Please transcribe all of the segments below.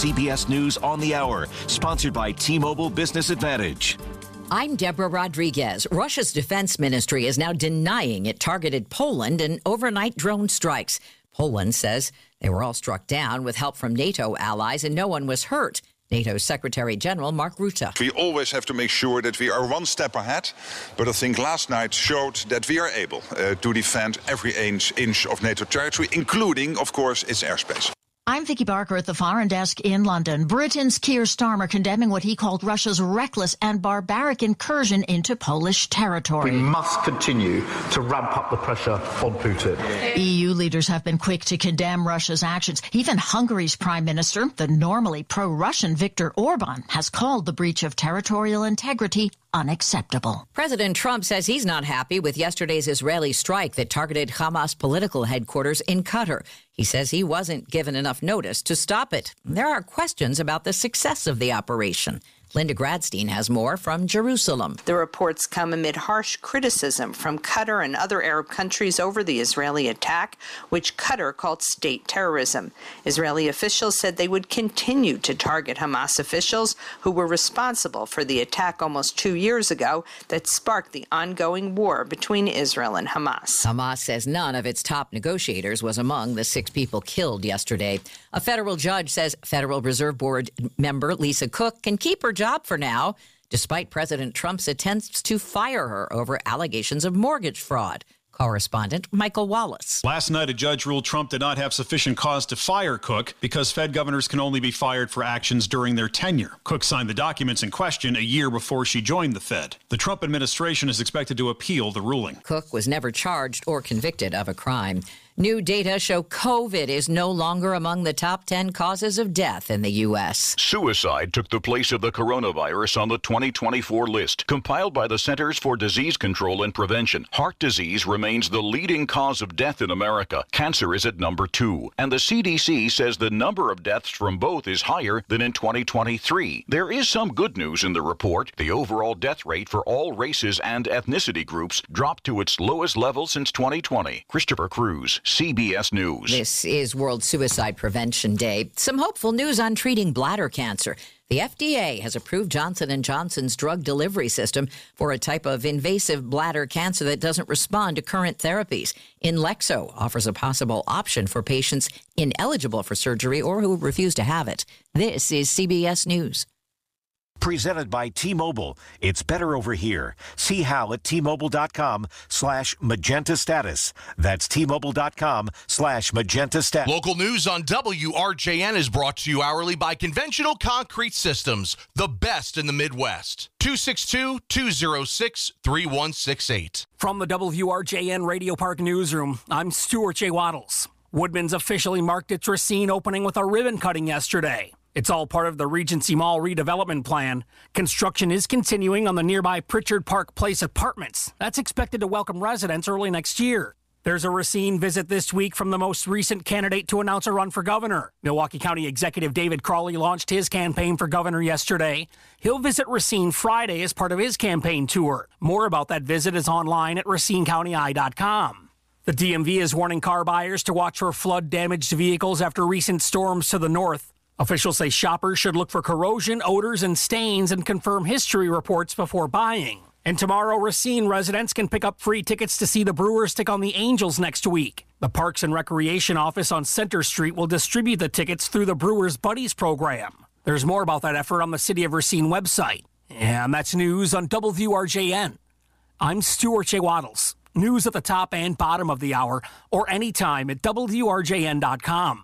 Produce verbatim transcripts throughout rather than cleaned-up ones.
C B S News on the Hour, sponsored by T-Mobile Business Advantage. I'm Deborah Rodriguez. Russia's defense ministry is now denying it targeted Poland in overnight drone strikes. Poland says they were all struck down with help from NATO allies and no one was hurt. NATO Secretary General Mark Rutte. We always have to make sure that we are one step ahead, but I think last night showed that we are able uh, to defend every inch, inch of NATO territory, including, of course, its airspace. I'm Vicky Barker at the Foreign Desk in London. Britain's Keir Starmer condemning what he called Russia's reckless and barbaric incursion into Polish territory. We must continue to ramp up the pressure on Putin. E U leaders have been quick to condemn Russia's actions. Even Hungary's prime minister, the normally pro-Russian Viktor Orban, has called the breach of territorial integrity unacceptable. President Trump says he's not happy with yesterday's Israeli strike that targeted Hamas political headquarters in Qatar. He says he wasn't given enough notice to stop it. There are questions about the success of the operation. Linda Gradstein has more from Jerusalem. The reports come amid harsh criticism from Qatar and other Arab countries over the Israeli attack, which Qatar called state terrorism. Israeli officials said they would continue to target Hamas officials who were responsible for the attack almost two years ago that sparked the ongoing war between Israel and Hamas. Hamas says none of its top negotiators was among the six people killed yesterday. A federal judge says Federal Reserve Board member Lisa Cook can keep her job for now, despite President Trump's attempts to fire her over allegations of mortgage fraud. Correspondent Michael Wallace. Last night, a judge ruled Trump did not have sufficient cause to fire Cook because Fed governors can only be fired for actions during their tenure. Cook signed the documents in question a year before she joined the Fed. The Trump administration is expected to appeal the ruling. Cook was never charged or convicted of a crime. New data show COVID is no longer among the top ten causes of death in the U S. Suicide took the place of the coronavirus on the twenty twenty-four list, compiled by the Centers for Disease Control and Prevention. Heart disease remains the leading cause of death in America. Cancer is at number two, and the C D C says the number of deaths from both is higher than in twenty twenty-three. There is some good news in the report. The overall death rate for all races and ethnicity groups dropped to its lowest level since twenty twenty. Christopher Cruz, C B S News. This is World Suicide Prevention Day. Some hopeful news on treating bladder cancer. The F D A has approved Johnson and Johnson's drug delivery system for a type of invasive bladder cancer that doesn't respond to current therapies. Inlexo offers a possible option for patients ineligible for surgery or who refuse to have it. This is C B S News. Presented by T-Mobile. It's better over here. See how at T-Mobile.com slash magenta status. That's T-Mobile.com slash magenta status. Local news on W R J N is brought to you hourly by Conventional Concrete Systems, the best in the Midwest. two six two, two zero six, three one six eight. From the W R J N Radio Park Newsroom, I'm Stuart J. Waddles. Woodman's officially marked its Racine opening with a ribbon cutting yesterday. It's all part of the Regency Mall redevelopment plan. Construction is continuing on the nearby Pritchard Park Place apartments. That's expected to welcome residents early next year. There's a Racine visit this week from the most recent candidate to announce a run for governor. Milwaukee County Executive David Crawley launched his campaign for governor yesterday. He'll visit Racine Friday as part of his campaign tour. More about that visit is online at racine county eye dot com. The D M V is warning car buyers to watch for flood-damaged vehicles after recent storms to the north. Officials say shoppers should look for corrosion, odors, and stains and confirm history reports before buying. And tomorrow, Racine residents can pick up free tickets to see the Brewers take on the Angels next week. The Parks and Recreation office on Center Street will distribute the tickets through the Brewers Buddies program. There's more about that effort on the City of Racine website. And that's news on W R J N. I'm Stuart J. Waddles. News at the top and bottom of the hour, or anytime at W R J N dot com.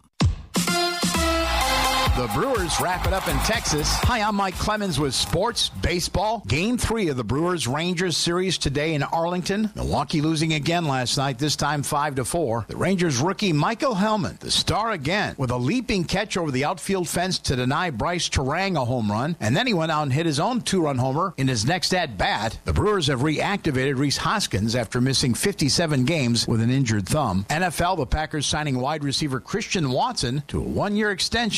The Brewers wrap it up in Texas. Hi, I'm Mike Clemens with Sports Baseball. Game three of the Brewers-Rangers series today in Arlington. Milwaukee losing again last night, this time five to four. The Rangers rookie Michael Hellman, the star again, with a leaping catch over the outfield fence to deny Bryce Terang a home run. And then he went out and hit his own two-run homer in his next at-bat. The Brewers have reactivated Rhys Hoskins after missing fifty-seven games with an injured thumb. N F L, the Packers signing wide receiver Christian Watson to a one-year extension worth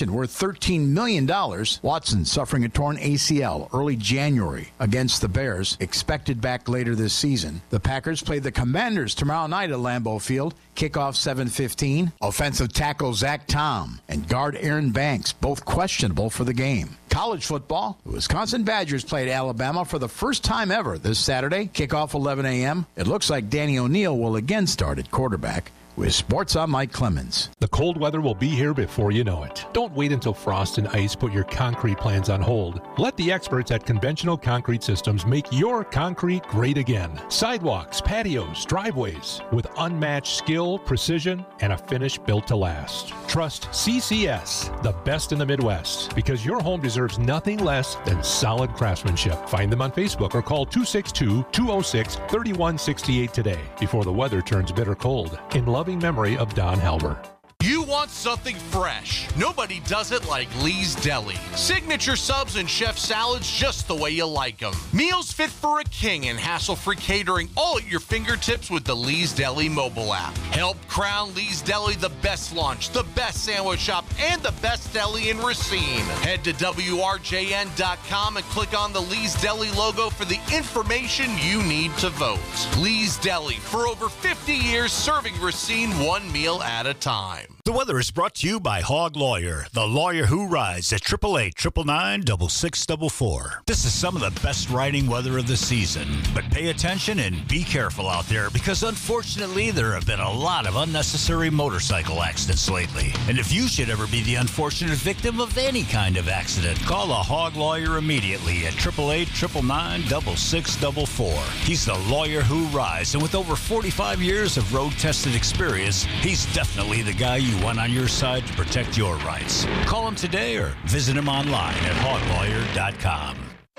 thirteen million dollars. Watson suffering a torn A C L early January against the Bears, expected back later this season. The Packers play the Commanders tomorrow night at Lambeau Field. Kickoff seven fifteen. Offensive tackle Zach Tom and guard Aaron Banks, both questionable for the game. College football, the Wisconsin Badgers played Alabama for the first time ever this Saturday. Kickoff eleven a.m. It looks like Danny O'Neal will again start at quarterback. With Sports, I'm Mike Clemens. The cold weather will be here before you know it. Don't wait until frost and ice put your concrete plans on hold. Let the experts at Conventional Concrete Systems make your concrete great again. Sidewalks, patios, driveways, with unmatched skill, precision, and a finish built to last. Trust C C S, the best in the Midwest, because your home deserves nothing less than solid craftsmanship. Find them on Facebook or call two six two, two oh six, three one six eight today before the weather turns bitter cold. In loving memory of Don Halber. You want something fresh. Nobody does it like Lee's Deli. Signature subs and chef salads just the way you like them. Meals fit for a king and hassle-free catering all at your fingertips with the Lee's Deli mobile app. Help crown Lee's Deli the best lunch, the best sandwich shop, and the best deli in Racine. Head to W R J N dot com and click on the Lee's Deli logo for the information you need to vote. Lee's Deli, for over fifty years serving Racine one meal at a time. The weather is brought to you by Hog Lawyer, the lawyer who rides at triple eight, triple nine, double six, double four. This is some of the best riding weather of the season, but pay attention and be careful out there because unfortunately there have been a lot of unnecessary motorcycle accidents lately. And if you should ever be the unfortunate victim of any kind of accident, call the Hog Lawyer immediately at triple eight, triple nine, double six, double four. He's the lawyer who rides, and with over forty-five years of road-tested experience, he's definitely the guy you want on your side to protect your rights. Call him today or visit him online at hog lawyer dot com.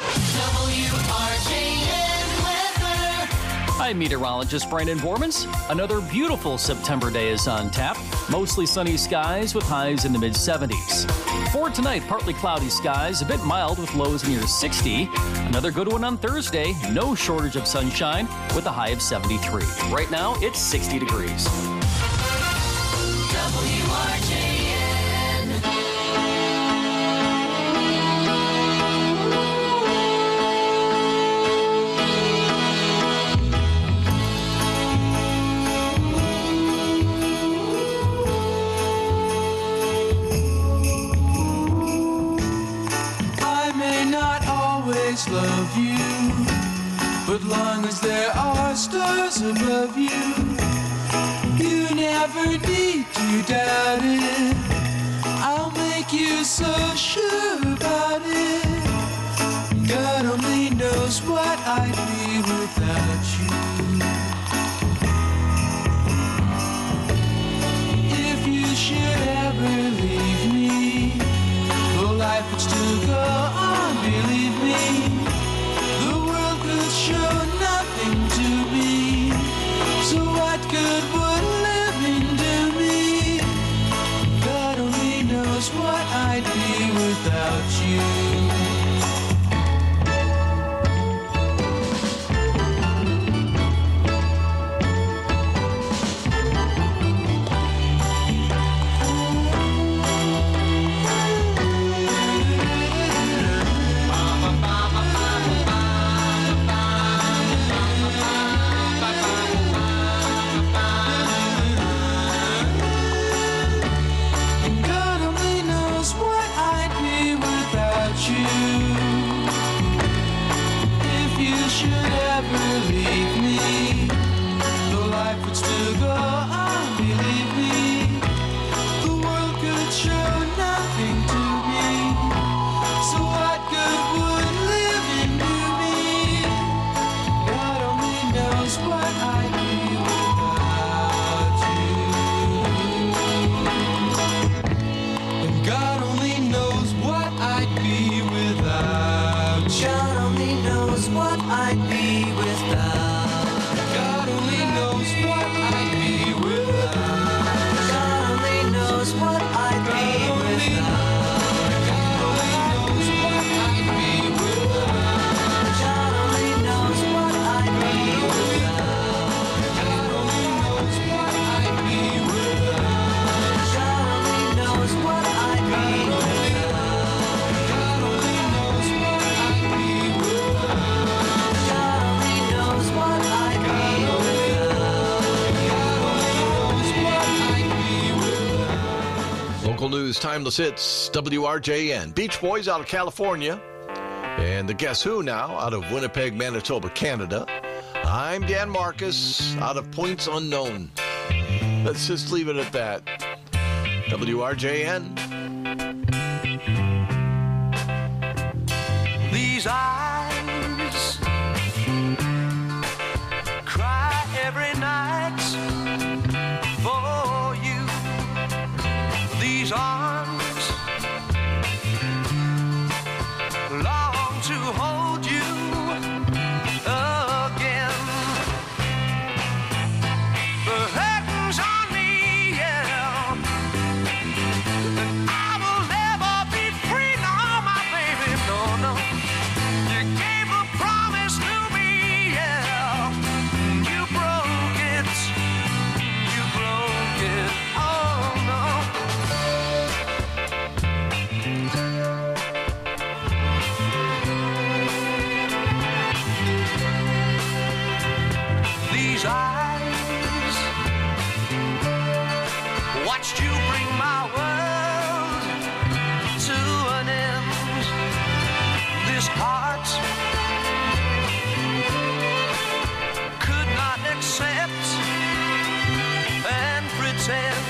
W R J N weather. Hi, meteorologist Brandon Bormans. Another beautiful September day is on tap. Mostly sunny skies with highs in the mid seventies. For tonight, partly cloudy skies, a bit mild with lows near sixty. Another good one on Thursday. No shortage of sunshine with a high of seventy-three. Right now, it's sixty degrees. W R J N. I may not always love you, but long as there are stars above you, you never need to doubt it. I'll make you so sure about it. God only knows what I'd be without you. If you should ever leave me, though life would still go on, believe me, the world could show nothing to me. So what good would living do me? God only knows what I'd be without you. News, Timeless Hits, W R J N. Beach Boys out of California. And the Guess Who now out of Winnipeg, Manitoba, Canada. I'm Dan Marcus out of Points Unknown. Let's just leave it at that. W R J N. These eyes cry every night for you. These arms long to hold you again. The curtains on me, yeah. And I will never be free, no, my baby, no, no. You gave a promise to me, yeah. You broke it, you broke it, oh no. These eyes watched you bring my world to an end. This heart could not accept and pretend.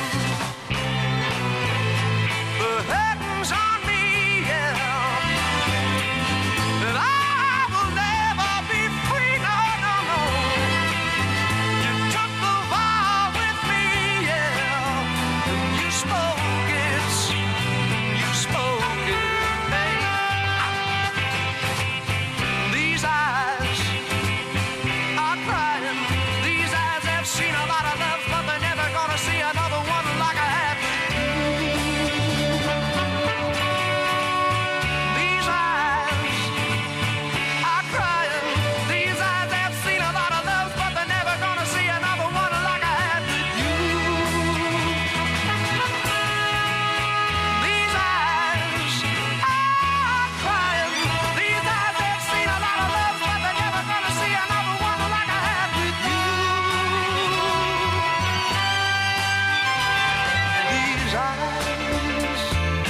The curtains on me, yeah. And I will never be free, no, no, no. You took the vow with me, yeah. And you spoke it, you spoke it, hey. These eyes are crying. These eyes have seen a lot of love, but they're never gonna see another one like I have with you. These eyes are crying. These eyes have seen a lot of love, but they're never gonna see another one like I had with you. These eyes are crying. These eyes have seen a lot of love, but they're never gonna see another one like I had with you. These eyes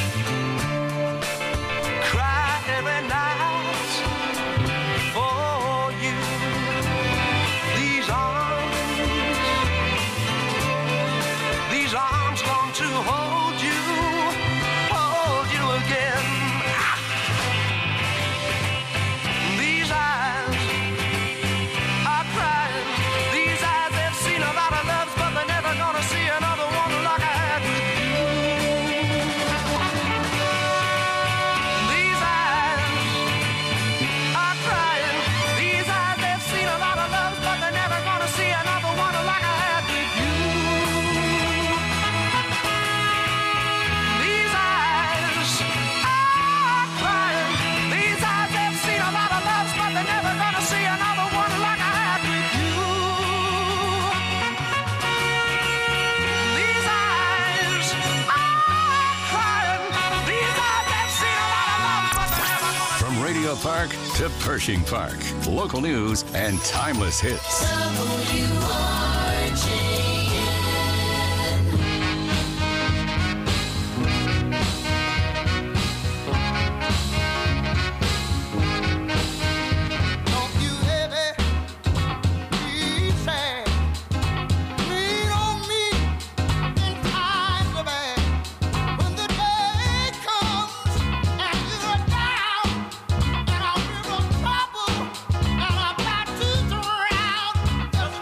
cry every night for you. These arms, these arms long to hold you, hold you again. These eyes are crying. These eyes have seen a lot of loves, but they're never gonna see another one like I had with you. These eyes are crying. These eyes have seen a lot of loves, but they're never gonna see another one like I had with you. These eyes are crying. These eyes have seen a lot of loves, but they're never gonna see another one like I had with you. These eyes are crying. These eyes have seen a lot of loves, but they're never gonna. From Radio Park to Pershing Park, local news and timeless hits. W R J N. Don't you ever be sad. Lean on me in times of bad. When the day comes and you're down, and I'm in trouble, and I'm about to drown. There's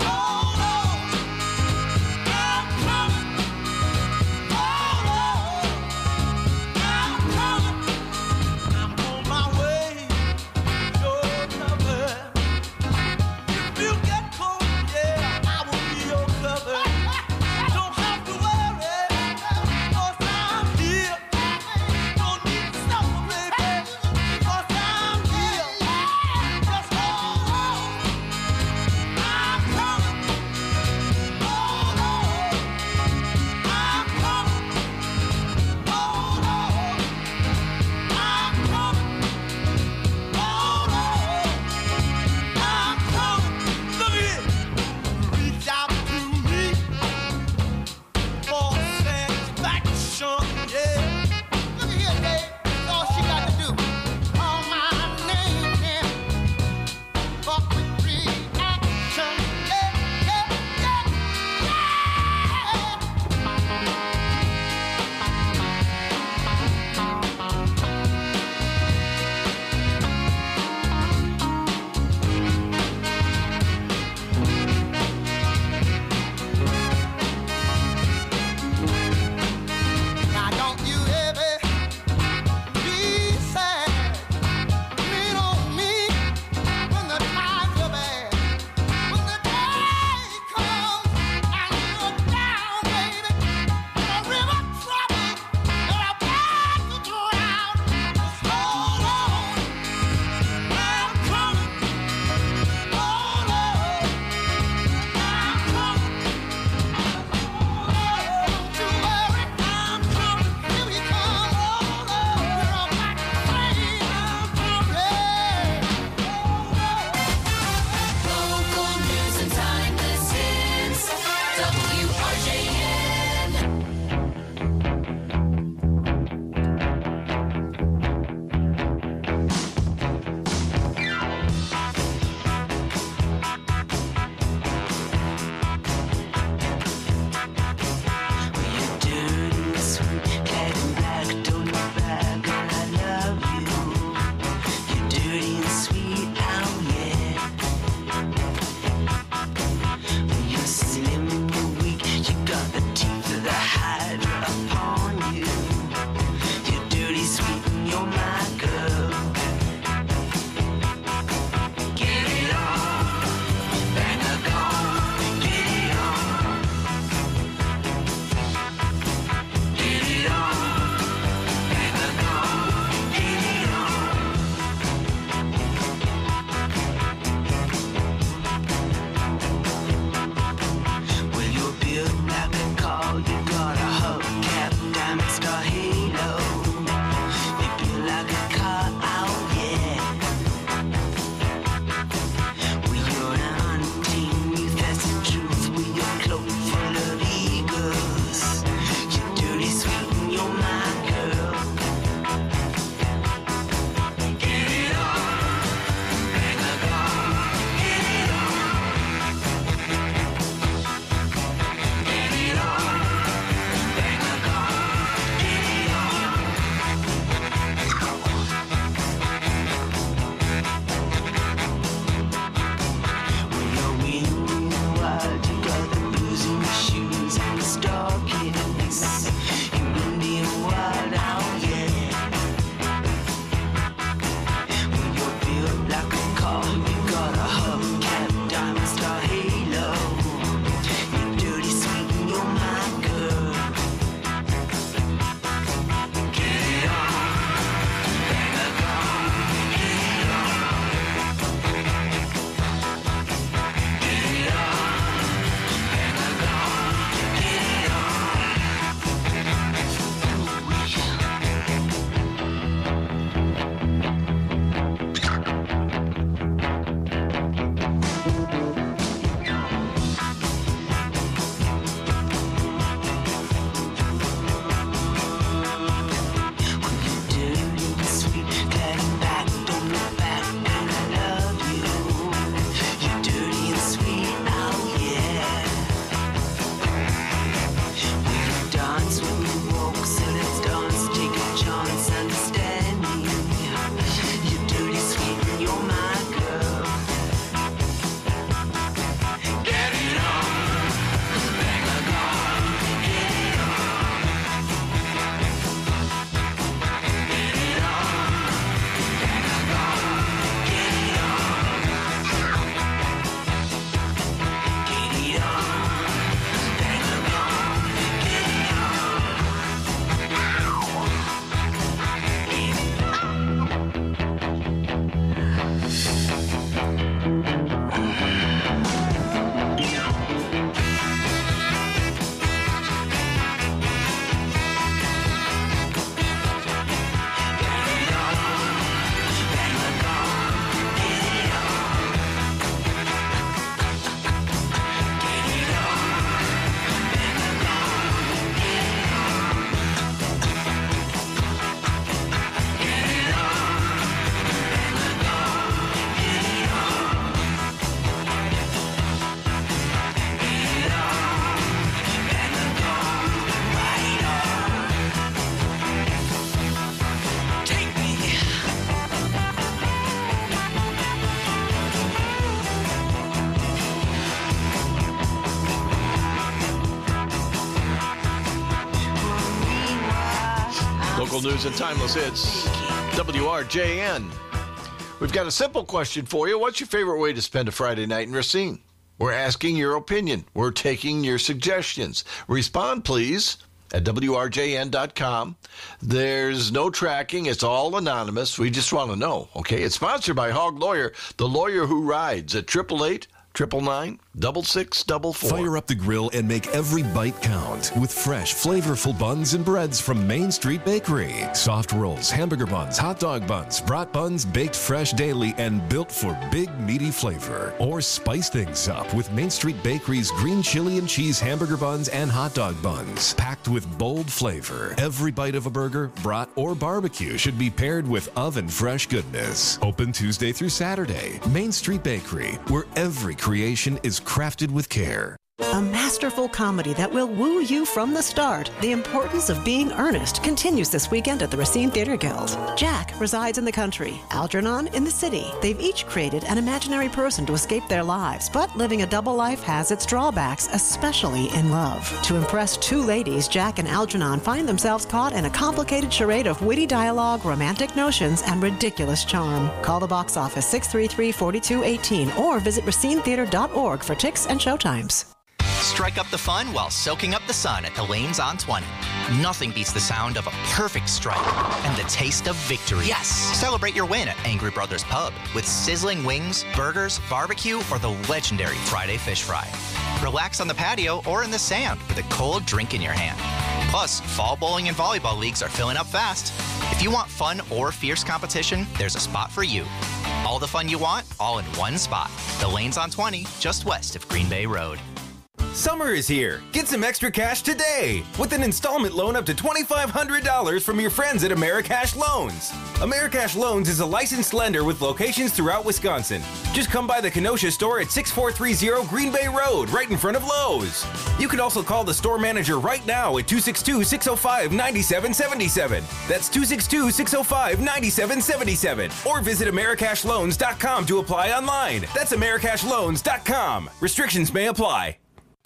Local news and timeless hits. W R J N. We've got a simple question for you. What's your favorite way to spend a Friday night in Racine? We're asking your opinion. We're taking your suggestions. Respond, please, at W R J N dot com. There's no tracking. It's all anonymous. We just want to know, okay? It's sponsored by Hog Lawyer, the lawyer who rides, at eight eight eight, nine nine nine, six six four four. Fire up the grill and make every bite count with fresh, flavorful buns and breads from Main Street Bakery. Soft rolls, hamburger buns, hot dog buns, brat buns, baked fresh daily and built for big, meaty flavor. Or spice things up with Main Street Bakery's green chili and cheese hamburger buns and hot dog buns. Packed with bold flavor. Every bite of a burger, brat, or barbecue should be paired with oven-fresh goodness. Open Tuesday through Saturday. Main Street Bakery, where every creation is crafted with care. A masterful comedy that will woo you from the start. The Importance of Being Earnest continues this weekend at the Racine Theater Guild. Jack resides in the country, Algernon in the city. They've each created an imaginary person to escape their lives, but living a double life has its drawbacks, especially in love. To impress two ladies, Jack and Algernon find themselves caught in a complicated charade of witty dialogue, romantic notions, and ridiculous charm. Call the box office six three three, four two one eight or visit racine theater dot org for tickets and showtimes. Strike up the fun while soaking up the sun at the Lanes on twenty. Nothing beats the sound of a perfect strike and the taste of victory. Yes! Celebrate your win at Angry Brothers Pub with sizzling wings, burgers, barbecue, or the legendary Friday fish fry. Relax on the patio or in the sand with a cold drink in your hand. Plus, fall bowling and volleyball leagues are filling up fast. If you want fun or fierce competition, there's a spot for you. All the fun you want, all in one spot. The Lanes on twenty, just west of Green Bay Road. Summer is here. Get some extra cash today with an installment loan up to twenty-five hundred dollars from your friends at Americash Loans. Americash Loans is a licensed lender with locations throughout Wisconsin. Just come by the Kenosha store at six four three zero Green Bay Road, right in front of Lowe's. You can also call the store manager right now at two six two, six oh five, nine seven seven seven. That's two six two, six oh five, nine seven seven seven. Or visit Americash Loans dot com to apply online. That's Americash Loans dot com. Restrictions may apply.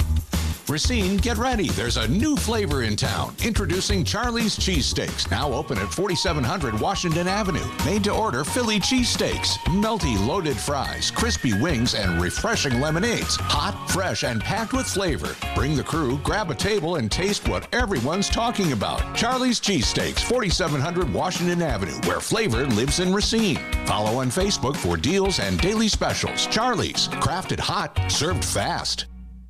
Racine, get ready. There's a new flavor in town. Introducing Charlie's Cheesesteaks. Now open at forty-seven hundred Washington Avenue. Made to order Philly cheesesteaks. Melty loaded fries, crispy wings, and refreshing lemonades. Hot, fresh, and packed with flavor. Bring the crew, grab a table, and taste what everyone's talking about. Charlie's Cheesesteaks, forty-seven hundred Washington Avenue, where flavor lives in Racine. Follow on Facebook for deals and daily specials. Charlie's, crafted hot, served fast.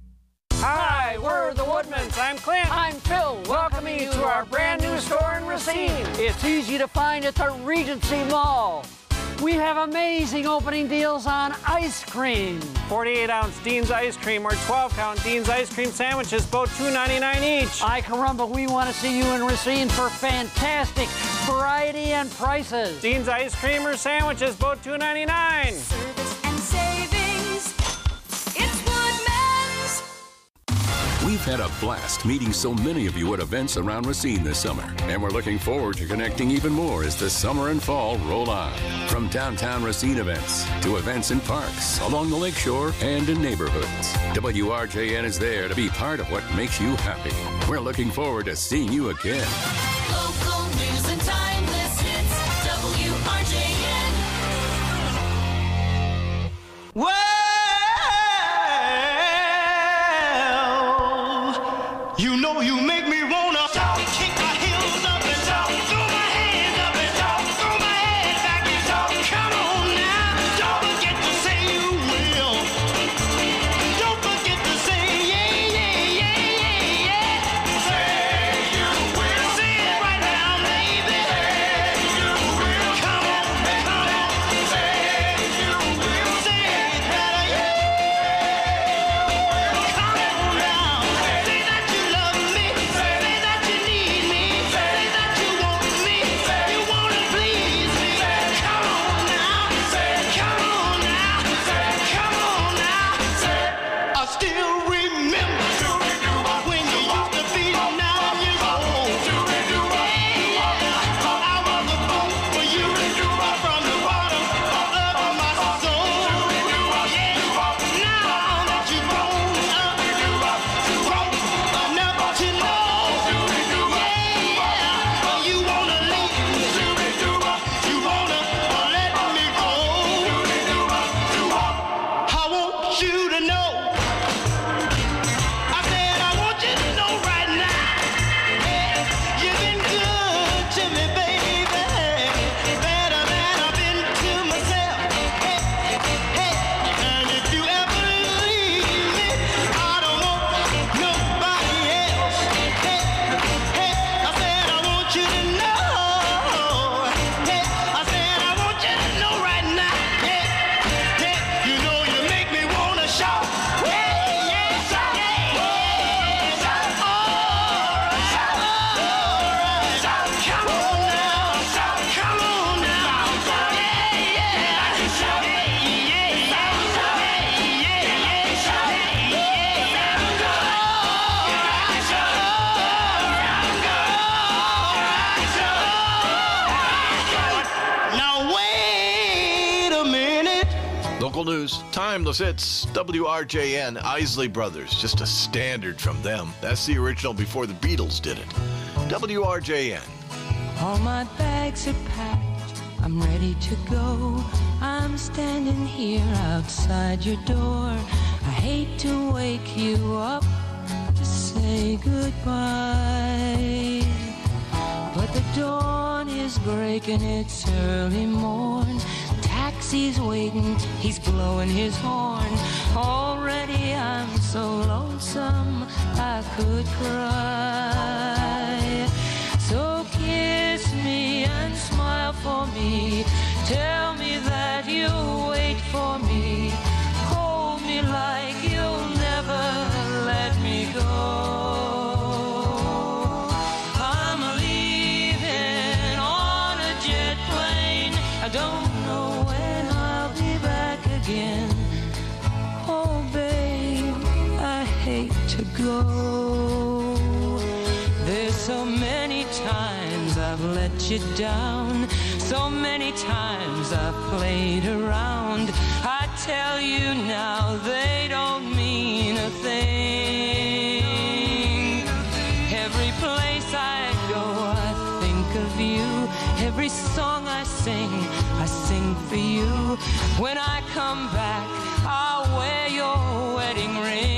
Hi, we're the Woodmans. I'm Clint. I'm Phil. Welcoming you to our brand new store in Racine. It's easy to find at the Regency Mall. We have amazing opening deals on ice cream. forty-eight ounce Dean's ice cream or twelve count Dean's ice cream sandwiches, both two ninety-nine each. Ay caramba, we want to see you in Racine for fantastic variety and prices. Dean's ice cream or sandwiches, both two ninety-nine. Service and savings. It's Woodman's. We've had a blast meeting so many of you at events around Racine this summer, and we're looking forward to connecting even more as the summer and fall roll on. From downtown Racine events to events in parks, along the lakeshore, and in neighborhoods, W R J N is there to be part of what makes you happy. We're looking forward to seeing you again. Local news and timeless hits. W R J N. Well, you know you make me wanna shout, kick my heels up and shout, throw my hands up and shout, throw my head back and shout. Come on now, don't forget to say you will. Don't forget to say yeah, yeah, yeah, yeah, yeah. Say you will. Say it news, timeless hits, W R J N, Isley Brothers, just a standard from them. That's the original before the Beatles did it. W R J N. All my bags are packed, I'm ready to go. I'm standing here outside your door. I hate to wake you up to say goodbye, but the dawn is breaking, it's early morn. Taxi's waiting, he's blowing his horn. Already I'm so lonesome I could cry. So kiss me and smile for me. Tell me that you'll wait for me. Hold me like you'll never let me go. I'm leaving on a jet plane. I don't know when I'll be back again. Oh, babe, I hate to go. There's so many times I've let you down. So many times I've played around. I tell you now, they don't mean a thing. Every place I go, I think of you. Every song I sing, I sing for you. When I come back, I'll wear your wedding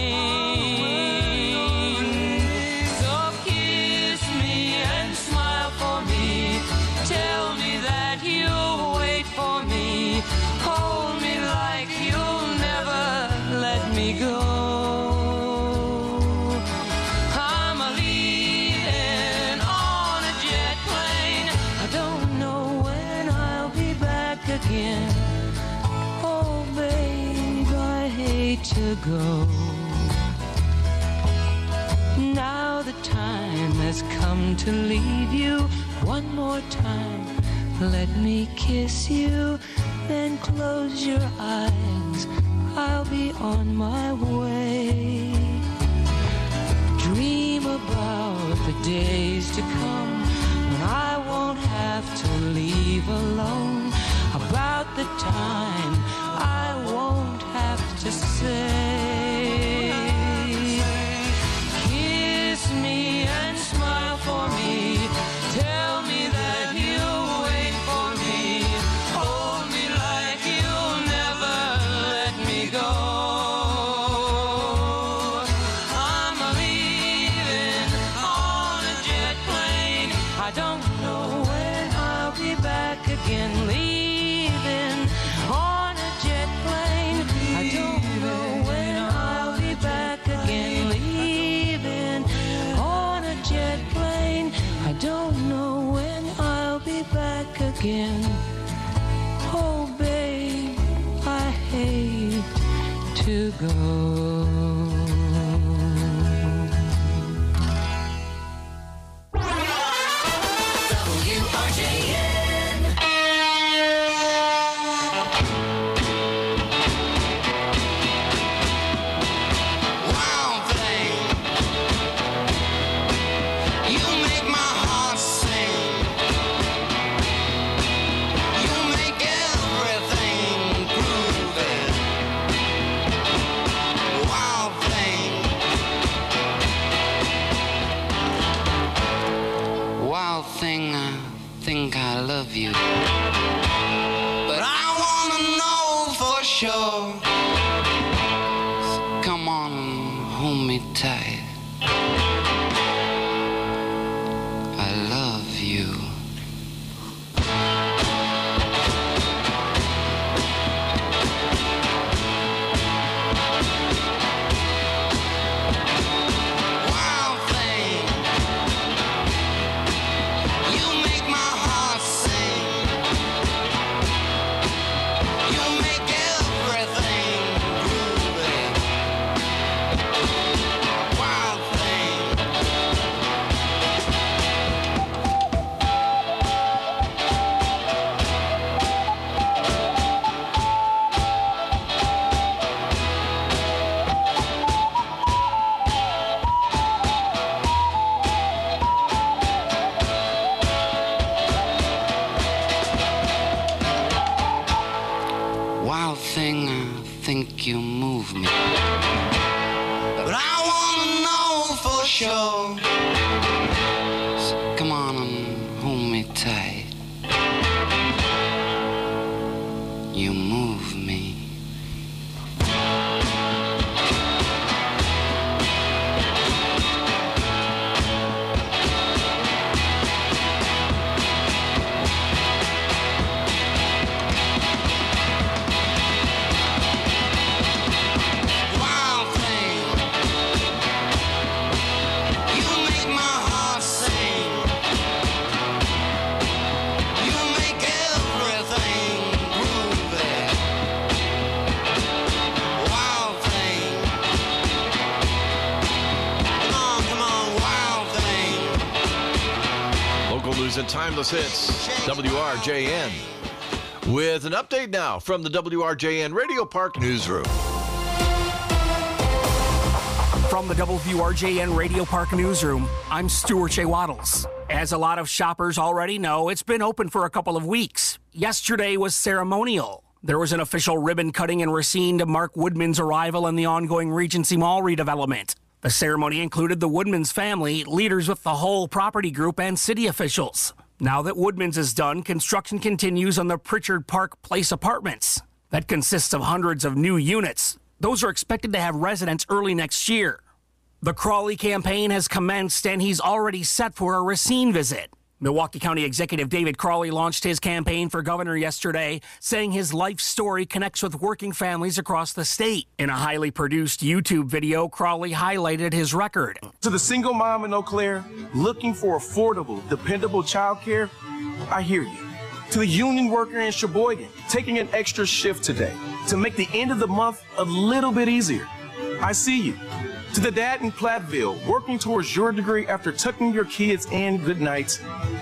ring. So kiss me and smile for me. Tell me that you'll wait for me. Hold me like you'll never let me go. I'm leaving on a jet plane. I don't know when I'll be back again. Oh, babe, I hate to go. Now the time has come to leave you. One more time, let me kiss you, then close your eyes, I'll be on my way. Dream about the days to come when I won't have to leave alone. About the time I won't have to say. Kiss me and smile for me. Tell me that you'll wait for me. Hold me like you'll never let me go. I'm leaving on a jet plane. I don't know when I'll be back again. Leaving on a jet plane. I don't know when I'll be back again. Leaving on a jet plane. I don't know when I'll be back again. Oh, babe, I hate to go. W R J N. Wild thing, you make my heart sing. You make everything groovy. Wild thing, wild thing, I think I love you, but I wanna know for sure. So come on and hold me tight. I love you. Wild thing, you make my heart sing. You make everything groovy. Wild for sure. So come on and hold me tight. You move me. And timeless hits, W R J N. With an update now from the W R J N Radio Park Newsroom. From the W R J N Radio Park Newsroom, I'm Stuart J. Waddles. As a lot of shoppers already know, it's been open for a couple of weeks. Yesterday was ceremonial. There was an official ribbon cutting in Racine to mark Woodman's arrival in the ongoing Regency Mall redevelopment. The ceremony included the Woodman's family, leaders with the whole property group, and city officials. Now that Woodman's is done, construction continues on the Pritchard Park Place apartments. That consists of hundreds of new units. Those are expected to have residents early next year. The Crawley campaign has commenced, and he's already set for a Racine visit. Milwaukee County Executive David Crawley launched his campaign for governor yesterday, saying his life story connects with working families across the state. In a highly produced YouTube video, Crawley highlighted his record. To the single mom in Eau Claire looking for affordable, dependable childcare, I hear you. To the union worker in Sheboygan taking an extra shift today to make the end of the month a little bit easier, I see you. To the dad in Platteville working towards your degree after tucking your kids in good nights,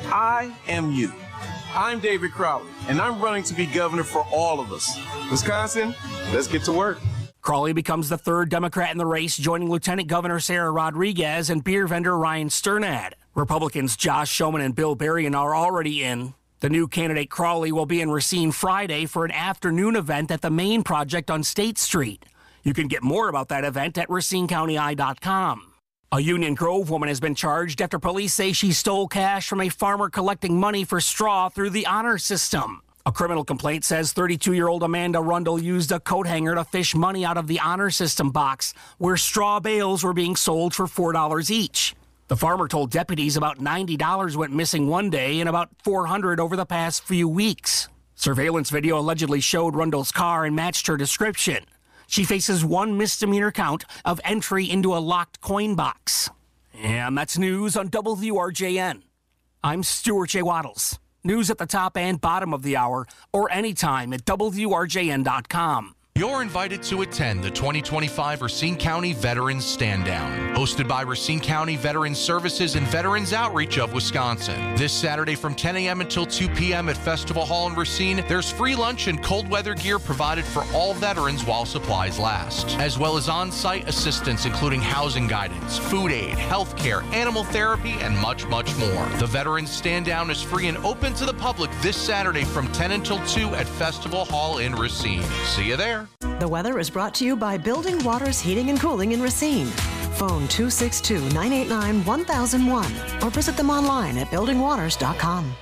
I am you. I'm David Crowley, and I'm running to be governor for all of us. Wisconsin, let's get to work. Crawley becomes the third Democrat in the race, joining Lieutenant Governor Sarah Rodriguez and beer vendor Ryan Sternad. Republicans Josh Schoeman and Bill Berrien are already in. The new candidate Crawley will be in Racine Friday for an afternoon event at the Main Project on State Street. You can get more about that event at Racine County Eye dot com. A Union Grove woman has been charged after police say she stole cash from a farmer collecting money for straw through the honor system. A criminal complaint says thirty-two-year-old Amanda Rundle used a coat hanger to fish money out of the honor system box, where straw bales were being sold for four dollars each. The farmer told deputies about ninety dollars went missing one day and about four hundred dollars over the past few weeks. Surveillance video allegedly showed Rundle's car and matched her description. She faces one misdemeanor count of entry into a locked coin box. And that's news on W R J N. I'm Stuart J. Waddles. News at the top and bottom of the hour, or anytime at W R J N dot com. You're invited to attend the twenty twenty-five Racine County Veterans Stand Down, hosted by Racine County Veterans Services and Veterans Outreach of Wisconsin. This Saturday from ten a.m. until two p.m. at Festival Hall in Racine, there's free lunch and cold weather gear provided for all veterans while supplies last, as well as on-site assistance including housing guidance, food aid, health care, animal therapy, and much, much more. The Veterans Stand Down is free and open to the public this Saturday from ten until two at Festival Hall in Racine. See you there. The weather is brought to you by Building Waters Heating and Cooling in Racine. Phone two six two, nine eight nine, one thousand one or visit them online at building waters dot com.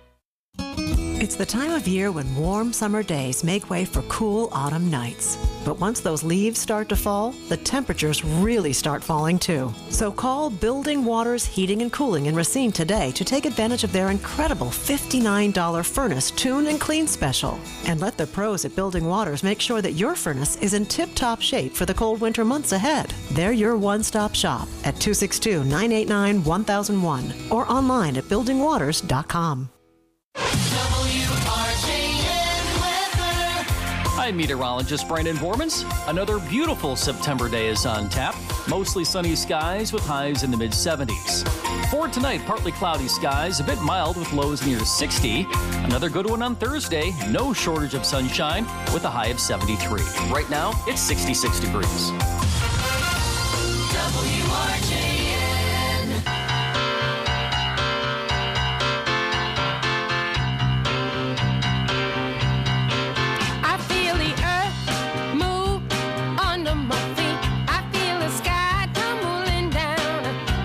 It's the time of year when warm summer days make way for cool autumn nights. But once those leaves start to fall, the temperatures really start falling too. So call Building Waters Heating and Cooling in Racine today to take advantage of their incredible fifty-nine dollars furnace tune and clean special. And let the pros at Building Waters make sure that your furnace is in tip-top shape for the cold winter months ahead. They're your one-stop shop at two six two, nine eight nine, one thousand one or online at building waters dot com. I'm meteorologist Brandon Bormans. Another beautiful September day is on tap. Mostly sunny skies with highs in the mid seventies. For tonight, partly cloudy skies, a bit mild with lows near sixty. Another good one on Thursday. No shortage of sunshine with a high of seventy-three. Right now, it's sixty-six degrees. W R J N. I feel the earth move under my feet. I feel the sky tumbling down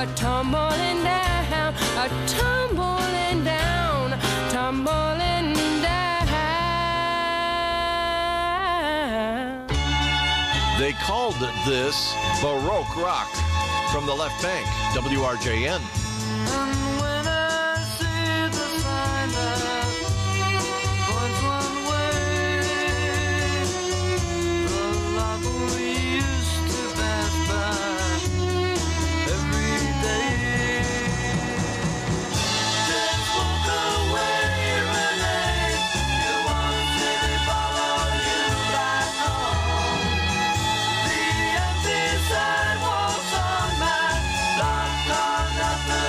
a tumbling down, a tumbling down, tumbling down. They called this Baroque rock from the left bank, W R J N. And when I see the sign that points one way, the life we used to pass by every day. Just walk away, Renee. You won't see me follow you back home. The empty sidewalks on my dark car, nothing.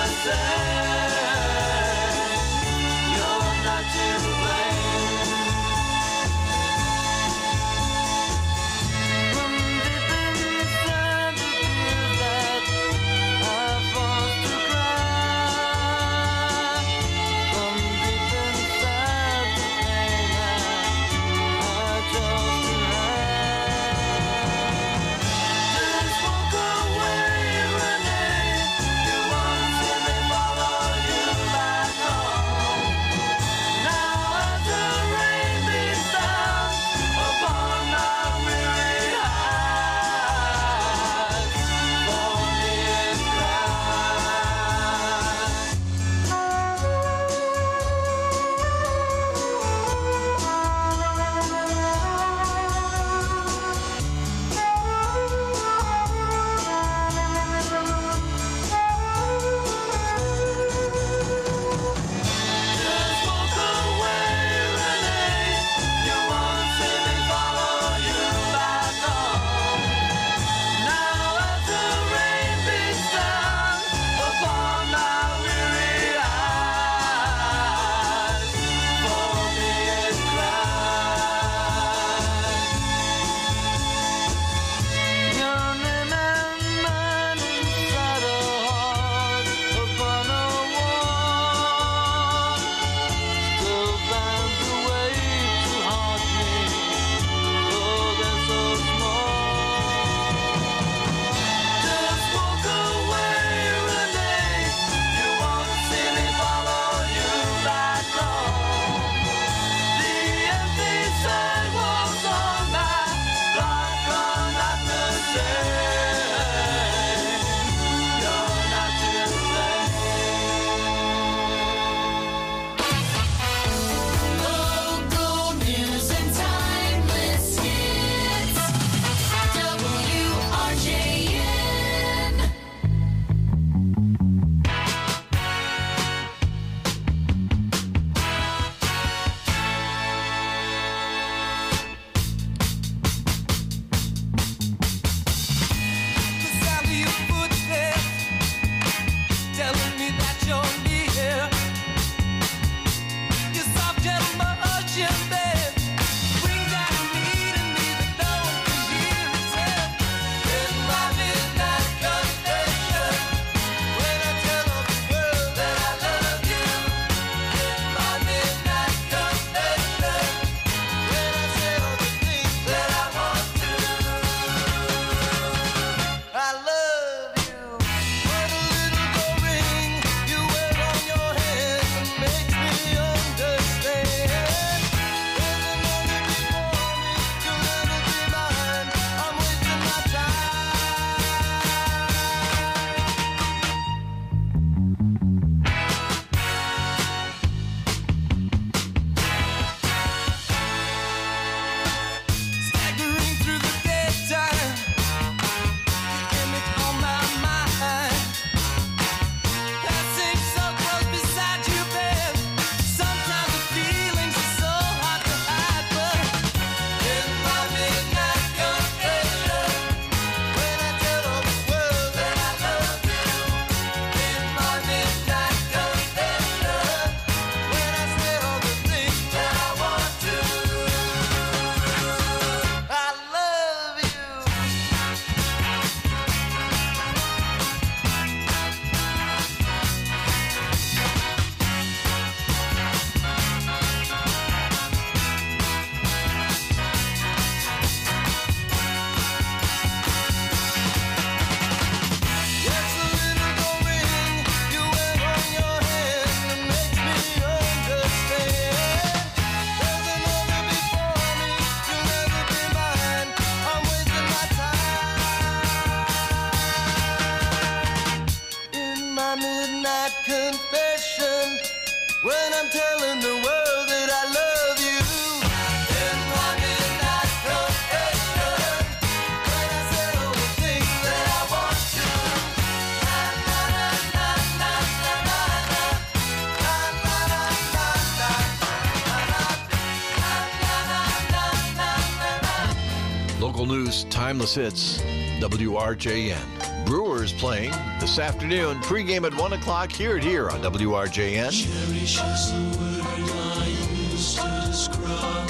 Local news, timeless hits, W R J N. Brewers playing this afternoon, pregame at one o'clock. Hear it here on W R J N. Cherish is the word I use to describe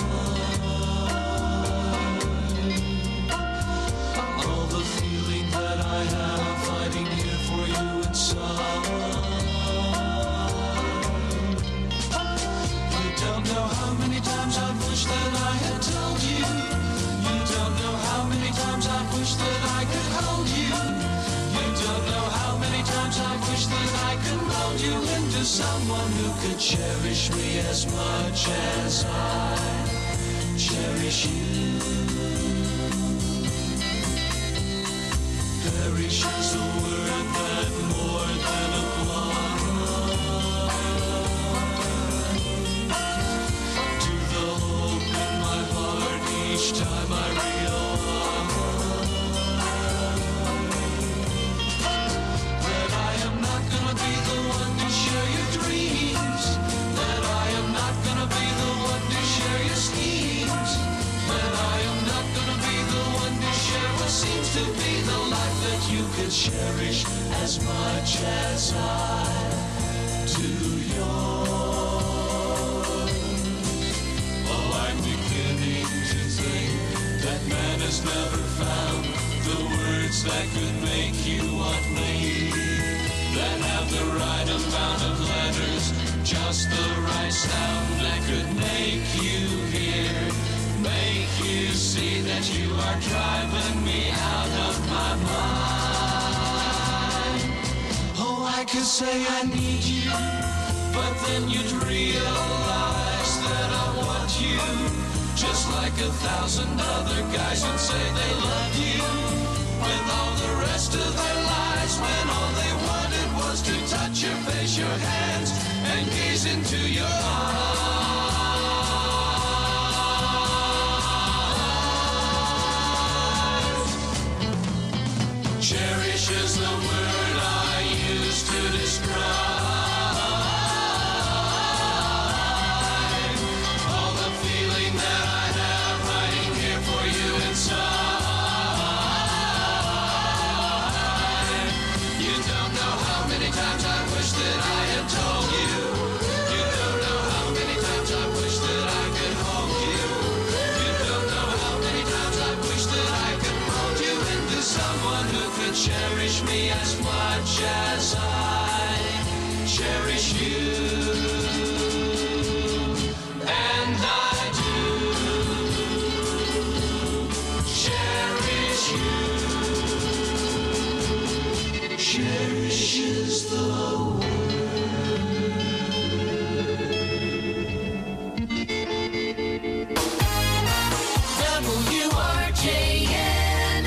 all the feeling that I have fighting here for you inside. You don't know how many times I've wished that I had told you. You don't know how many times I've wished that I could hold you. You don't know how many times I've wished that I could mold you into someone who could cherish me as much as I cherish you. Perish is a word that more than applies to the hope in my heart each time I realize that I am not gonna be the one to share your dreams, that I am not gonna be the one to share your schemes, that I am not gonna be the one to share what seems to be the life that you could cherish as much as I do yours. Oh, I'm beginning to think that man has never found the words that could make you want me, that have the right amount of letters, just the right sound that could make you hear, make you see that you are driving me out of my mind. Oh, I could say I need you, but then you'd realize that I want you, just like a thousand other guys would say they love you, with all the rest of their lives, when all they wanted was to touch your face, your hands, and gaze into your eyes. Cherish is the word I use to describe all the feeling that I have hiding here for you inside. You don't know how many times I wish that I had told you. You don't know how many times I wish that I could hold you. You don't know how many times I wish that I could mold you into someone who could cherish me as much as I cherish you. And I do cherish you. Cherish is the W R J N.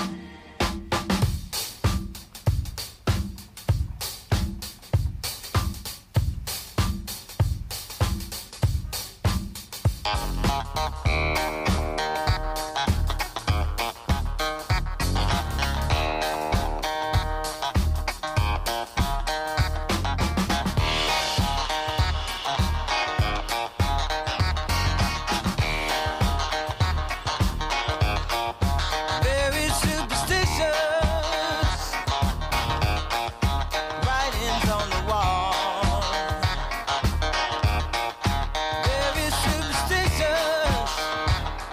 Very superstitious writings on the wall. Very superstitious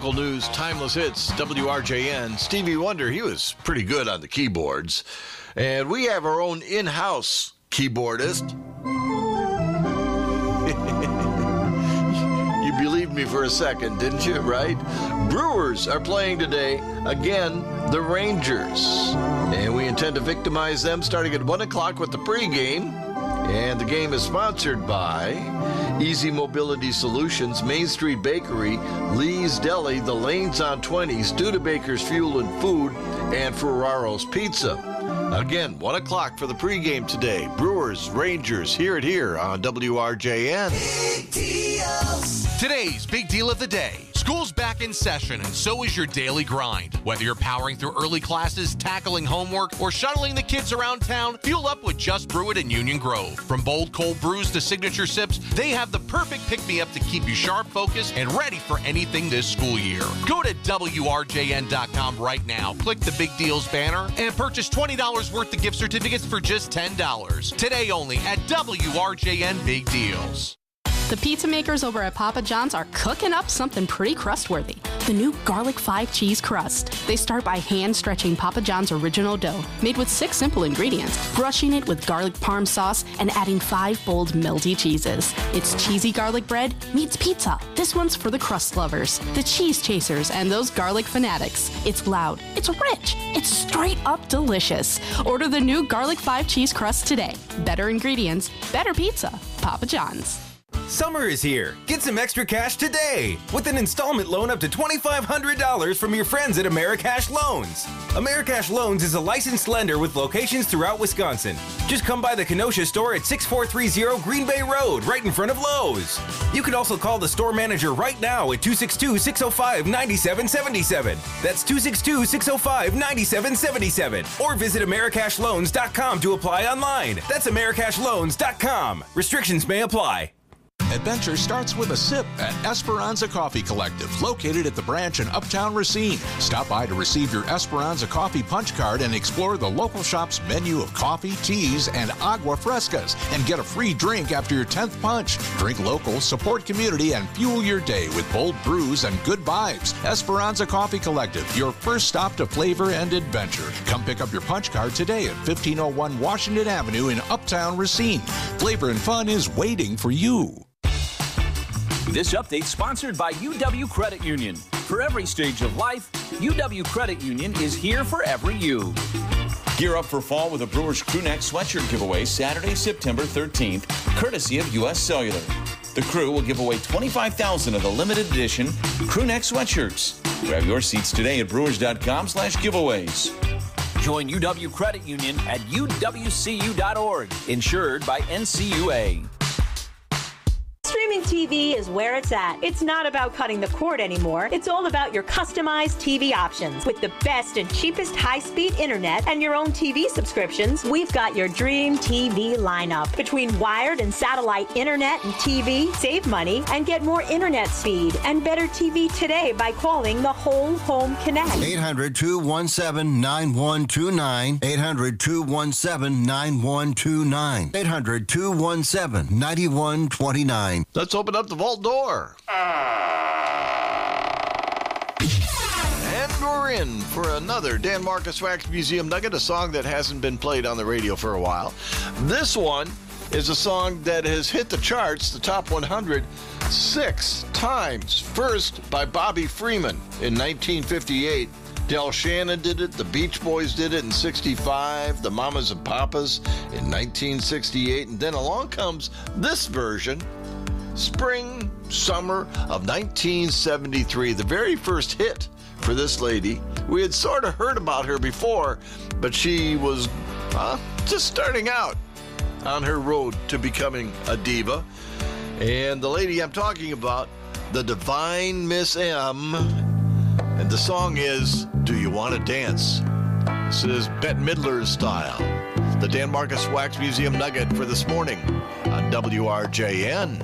Local news, timeless hits, W R J N. Stevie Wonder, he was pretty good on the keyboards. And we have our own in-house keyboardist. You believed me for a second, didn't you, right? Brewers are playing today, again, the Rangers. And we intend to victimize them starting at one o'clock with the pregame. And the game is sponsored by Easy Mobility Solutions, Main Street Bakery, Lee's Deli, The Lanes on twenty, Studebaker's Fuel and Food, and Ferraro's Pizza. Again, one o'clock for the pregame today. Brewers, Rangers, hear it here on W R J N. Big deals. Today's big deal of the day. School's back in session, and so is your daily grind. Whether you're powering through early classes, tackling homework, or shuttling the kids around town, fuel up with Just Brew It in Union Grove. From bold cold brews to signature sips, they have the perfect pick-me-up to keep you sharp, focused, and ready for anything this school year. Go to W R J N dot com right now, click the Big Deals banner, and purchase twenty dollars worth of gift certificates for just ten dollars. Today only at W R J N Big Deals. The pizza makers over at Papa John's are cooking up something pretty crustworthy. The new Garlic five Cheese Crust. They start by hand-stretching Papa John's original dough, made with six simple ingredients, brushing it with garlic parm sauce, and adding five bold melty cheeses. It's cheesy garlic bread meets pizza. This one's for the crust lovers, the cheese chasers, and those garlic fanatics. It's loud, it's rich, it's straight up delicious. Order the new Garlic five Cheese Crust today. Better ingredients, better pizza. Papa John's. Summer is here. Get some extra cash today with an installment loan up to twenty-five hundred dollars from your friends at Americash Loans. Americash Loans is a licensed lender with locations throughout Wisconsin. Just come by the Kenosha store at sixty-four thirty Green Bay Road, right in front of Lowe's. You can also call the store manager right now at two six two, six oh five, nine seven seven seven. That's two six two, six oh five, nine seven seven seven. Or visit Americash Loans dot com to apply online. That's Americash Loans dot com. Restrictions may apply. Adventure starts with a sip at Esperanza Coffee Collective, located at the branch in Uptown Racine. Stop by to receive your Esperanza Coffee punch card and explore the local shop's menu of coffee, teas, and agua frescas, and get a free drink after your tenth punch. Drink local, support community, and fuel your day with bold brews and good vibes. Esperanza Coffee Collective, your first stop to flavor and adventure. Come pick up your punch card today at fifteen oh one Washington Avenue in Uptown Racine. Flavor and fun is waiting for you. This update sponsored by U W Credit Union. For every stage of life, U W Credit Union is here for every you. Gear up for fall with a Brewers Crew Neck sweatshirt giveaway Saturday, September thirteenth, courtesy of U S Cellular. The crew will give away twenty-five thousand of the limited edition Crew Neck sweatshirts. Grab your seats today at brewers dot com slash giveaways. Join U W Credit Union at U W C U dot org, insured by N C U A. Streaming T V is where it's at. It's not about cutting the cord anymore. It's all about your customized T V options. With the best and cheapest high-speed internet and your own T V subscriptions, we've got your dream T V lineup. Between wired and satellite internet and T V, save money and get more internet speed and better T V today by calling the Whole Home Connect. eight hundred, two one seven, nine one two nine. eight hundred, two one seven, nine one two nine. eight hundred, two one seven, nine one two nine. Let's open up the vault door. And we're in for another Dan Marcus Wax Museum Nugget, a song that hasn't been played on the radio for a while. This one is a song that has hit the charts, the top one hundred, six times. First by Bobby Freeman in nineteen fifty-eight. Del Shannon did it, the Beach Boys did it in sixty-five, the Mamas and Papas in nineteen sixty-eight, and then along comes this version, spring, summer of nineteen seventy-three, the very first hit for this lady. We had sort of heard about her before, but she was uh, just starting out on her road to becoming a diva. And the lady I'm talking about, the Divine Miss M, and the song is Do You Want to Dance? This is Bette Midler's style. The Dan Marcus Wax Museum Nugget for this morning on W R J N.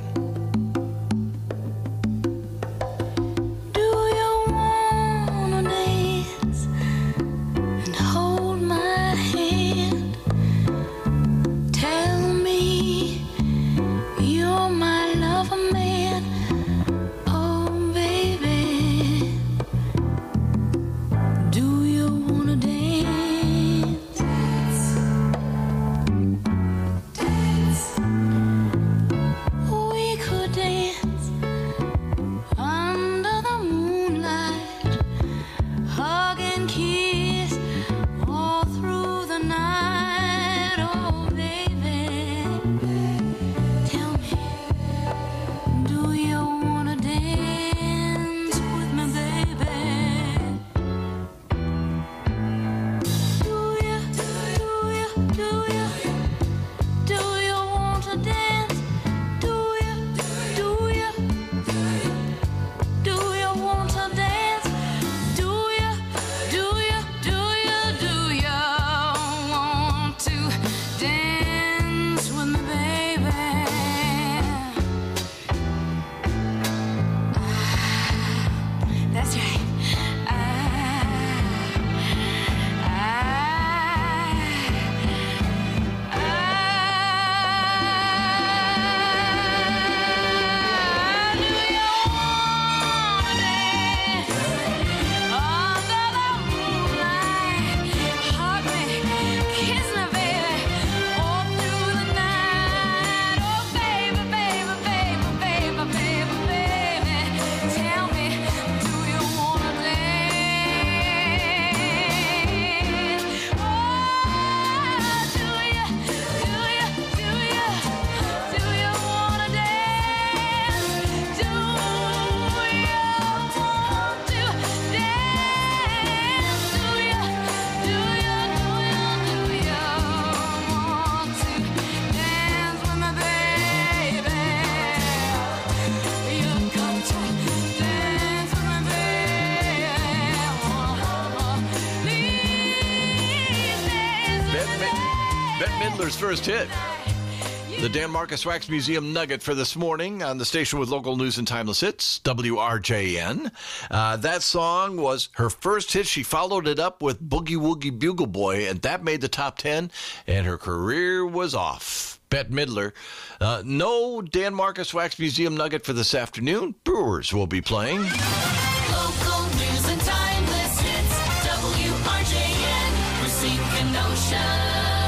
Midler's first hit. The Dan Marcus Wax Museum nugget for this morning on the station with local news and timeless hits, W R J N. Uh, that song was her first hit. She followed it up with Boogie Woogie Bugle Boy, and that made the top ten, and her career was off. Bette Midler. Uh, no Dan Marcus Wax Museum nugget for this afternoon. Brewers will be playing. Local news and timeless hits. W R J N, Racine, Kenosha.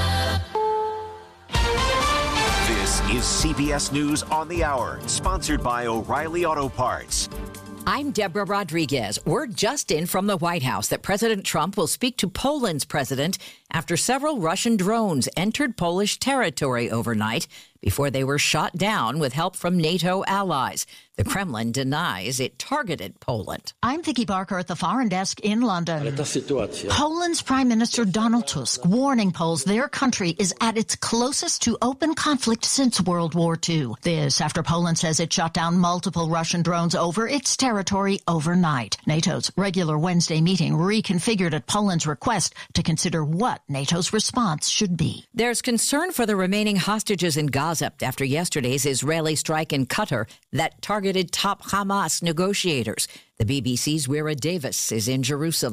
This is C B S News on the Hour, sponsored by O'Reilly Auto Parts. I'm Deborah Rodriguez. Word just in from the White House that President Trump will speak to Poland's president after several Russian drones entered Polish territory overnight before they were shot down with help from NATO allies. The Kremlin denies it targeted Poland. I'm Vicky Barker at the Foreign Desk in London. Poland's Prime Minister Donald Tusk warning Poles their country is at its closest to open conflict since World War Two. This after Poland says it shot down multiple Russian drones over its territory overnight. NATO's regular Wednesday meeting reconfigured at Poland's request to consider what NATO's response should be. There's concern for the remaining hostages in Gaza after yesterday's Israeli strike in Qatar that targeted top Hamas negotiators. The B B C's Wira Davis is in Jerusalem.